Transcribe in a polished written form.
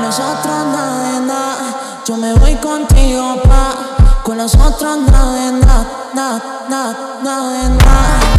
nosotros nada de nada. Yo me voy contigo, pa. Con los otros nada de nada, nada, nada, nada de nada.